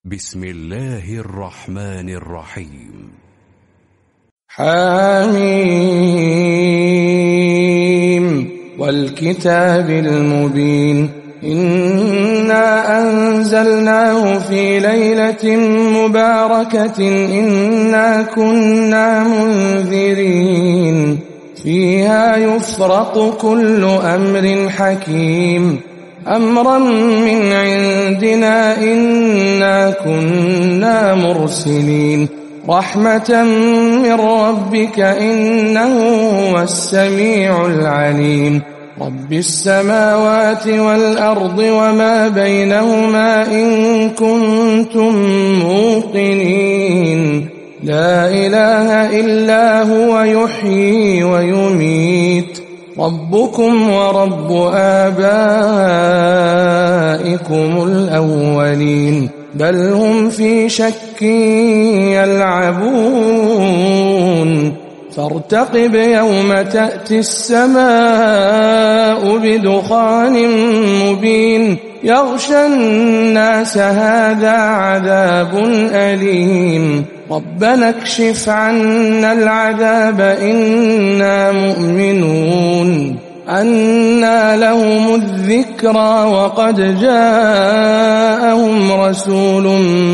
بسم الله الرحمن الرحيم. حميم والكتاب المبين إنا أنزلناه في ليلة مباركة إنا كنا منذرين فيها يفرق كل أمر حكيم أمرا من عندنا إنا كنا مرسلين رحمة من ربك إنه هو السميع العليم رب السماوات والأرض وما بينهما إن كنتم موقنين لا إله إلا هو يحيي ويميت ربكم ورب آبائكم الأولين بل هم في شك يلعبون فارتقب يوم تأتي السماء بدخان مبين يغشى الناس هذا عذاب أليم ربنا اكشف عنا العذاب إنا مؤمنون أنى لهم الذكرى وقد جاءهم رسول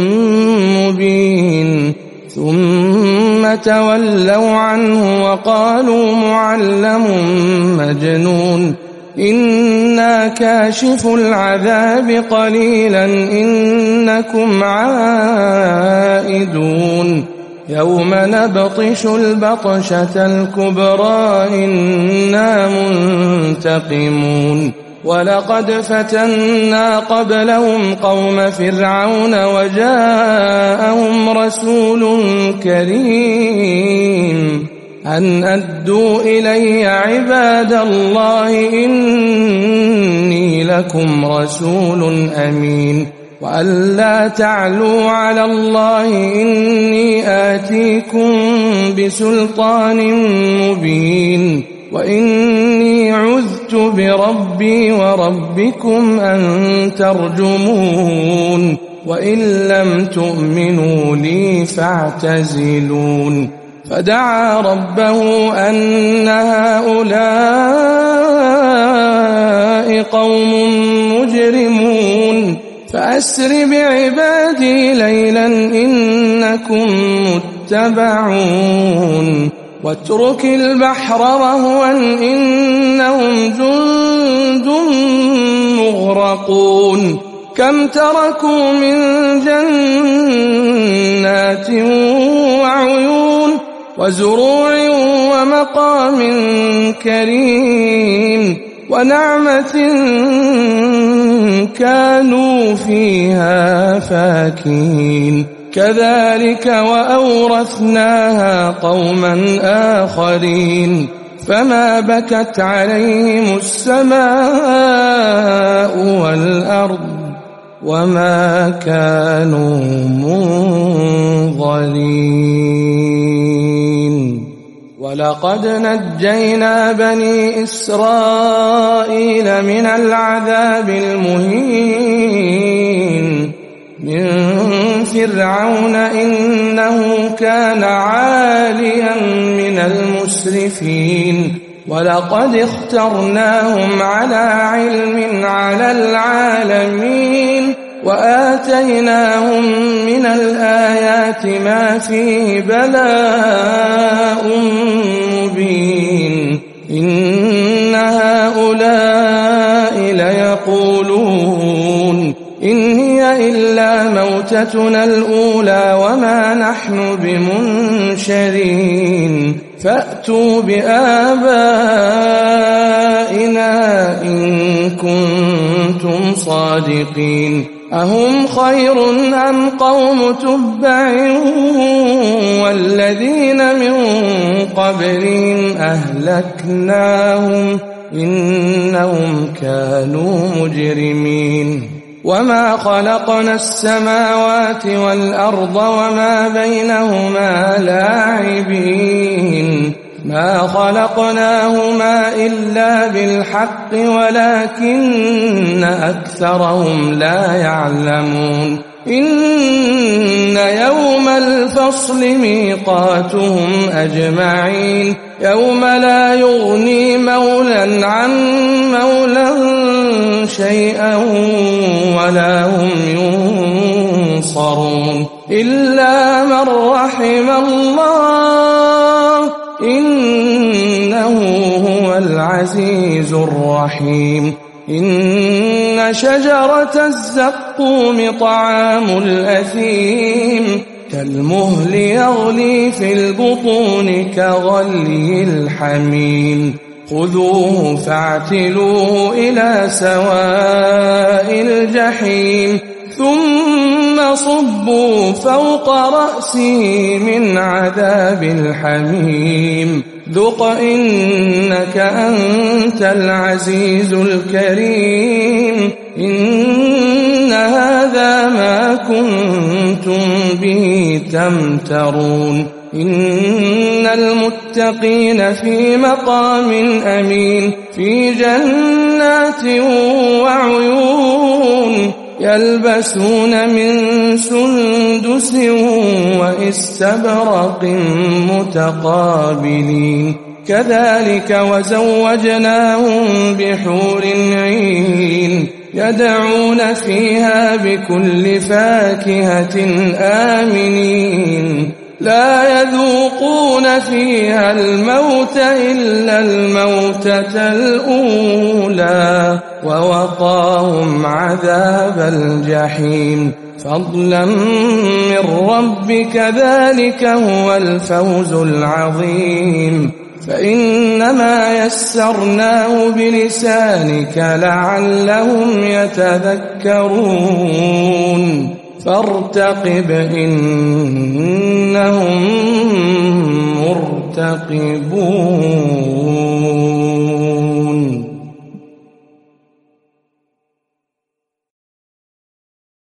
مبين ثم تولوا عنه وقالوا معلم مجنون إنا كاشف العذاب قليلا إنكم عائدون يوم نبطش البطشة الكبرى إنا منتقمون ولقد فتنا قبلهم قوم فرعون وجاءهم رسول كريم أن أدوا إلي عباد الله إني لكم رسول أمين وأن لا تعلوا على الله إني آتيكم بسلطان مبين وإني عذت بربي وربكم أن ترجمون وإن لم تؤمنوا لي فاعتزلون فدعا ربه أن هؤلاء قوم مجرمون فأسر بعبادي ليلا إنكم متبعون واترك البحر رهوا إنهم جند مغرقون كم تركوا من جنات وعيون وزروع ومقام كريم ونعمة كانوا فيها فاكهين كذلك وأورثناها قوما آخرين فما بكت عليهم السماء والأرض وما كانوا منظرين ولقد نجينا بني إسرائيل من العذاب المهين من فرعون إنه كان عاليا من المسرفين ولقد اخترناهم على علم على العالمين وآتيناهم من الآيات ما فيه بلاء مبين إن هؤلاء ليقولون إن هي إلا موتتنا الأولى وما نحن بمنشرين فأتوا بآبائنا إن كنتم صادقين أهم خير أم قوم تبع والذين من قبلهم أهلكناهم إنهم كانوا مجرمين وما خلقنا السماوات والأرض وما بينهما لاعبين ما خلقناهما إلا بالحق ولكن أكثرهم لا يعلمون إن يوم الفصل ميقاتهم أجمعين يوم لا يغني مولى عن مولى شيئا ولا هم ينصرون إلا من رحم الله إنه هو العزيز الرحيم إن شجرة الزقوم طعام الأثيم كالمهل يغلي في البطون كغلي الحميم خذوه فاعتلوه إلى سواء الجحيم ثم صبوا فوق رأسه من عذاب الحميم ذق إنك أنت العزيز الكريم إن هذا ما كنتم به تمترون إن المتقين في مقام أمين في جنات وعيون يلبسون من سندس وإستبرق متقابلين كذلك وزوجناهم بحور عين يدعون فيها بكل فاكهة آمنين لا يذوقون فيها الموت إلا الموتة الأولى ووقاهم عذاب الجحيم فضلا من ربك ذلك هو الفوز العظيم فإنما يسرناه بلسانك لعلهم يتذكرون فارتقب إنهم مرتقبون